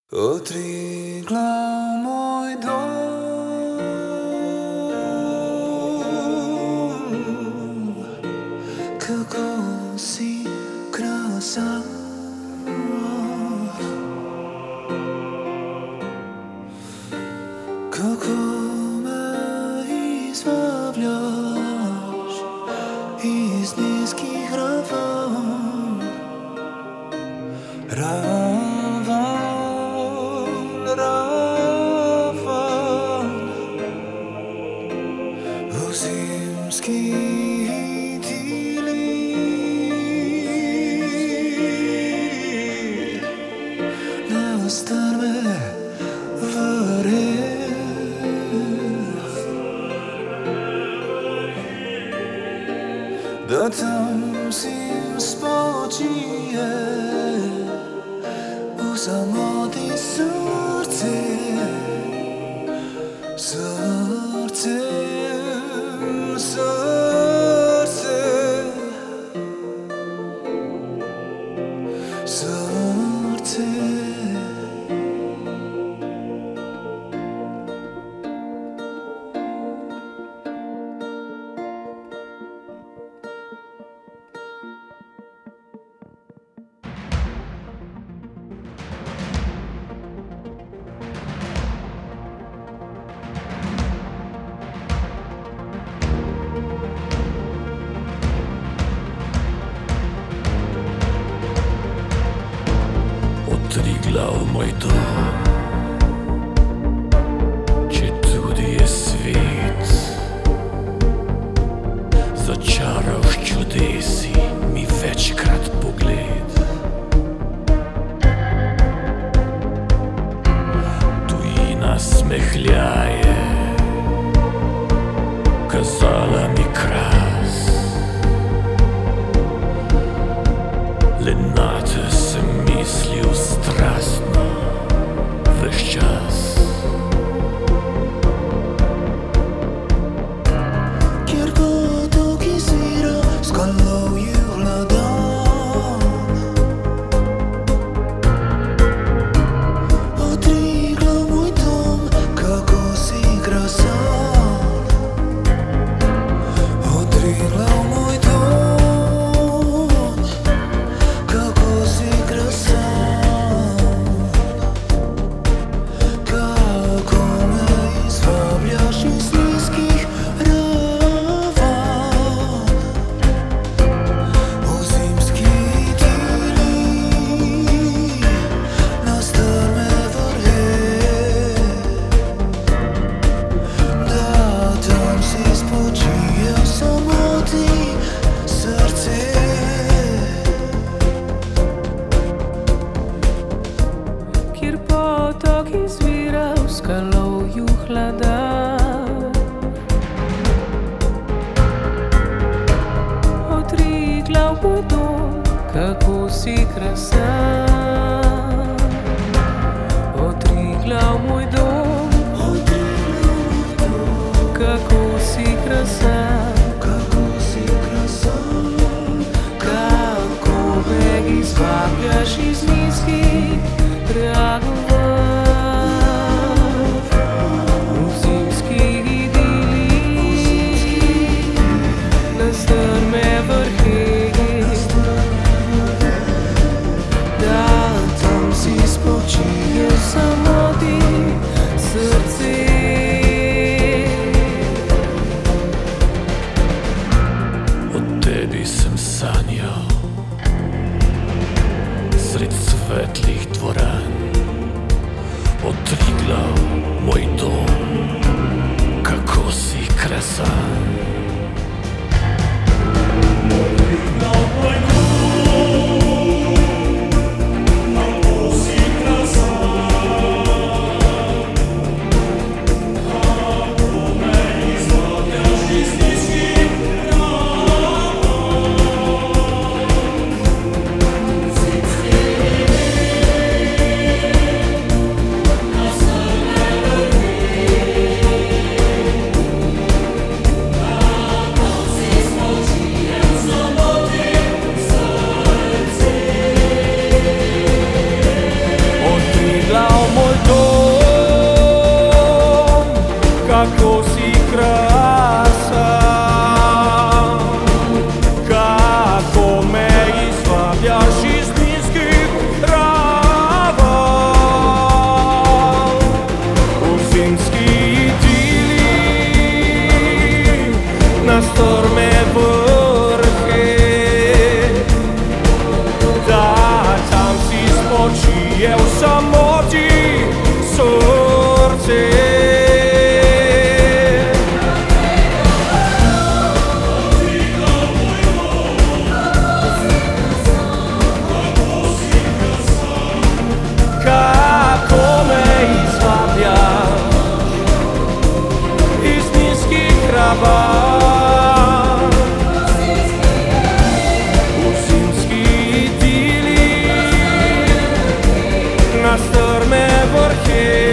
Otriglav moj dom, kako si krasan, kako me izvabljaš iz niskih ravan, u zimski idili. Ne ostane vreme da tam zim spočije u samoti srce, srce, srce, srce. Otriglav moj dom, četudi je svet začaral s čudesi mi večkrat pogled. Tujina smehljaje, kazala mi kras, le nate sem mislil strastno ves čas. Kjer potok izvira s Karlovju hladan, Otriglav moj dom, kako si krasan. Otriglav moj dom, kako si krasan, kako me izvabljaš iz niskih ravan, u zimski idili na strme vrhe, da tam si spočije v samoti srce. Kjer potok izvira v Skalovju hladan, Otriglav moj dom, kako si krasan. Otriglav moj dom, kako si krasan. Kako me izvabljaš iz niskih pragov, v zimski idili na strme vrhe, da kako si krasan, kako me izvabljaš iz niskih trava. U zimski idili na strme vrhe, da tam si spočije u samoti srce. Kako me izvabljaš iz niskih trava. U zimski idili na strme vrhe,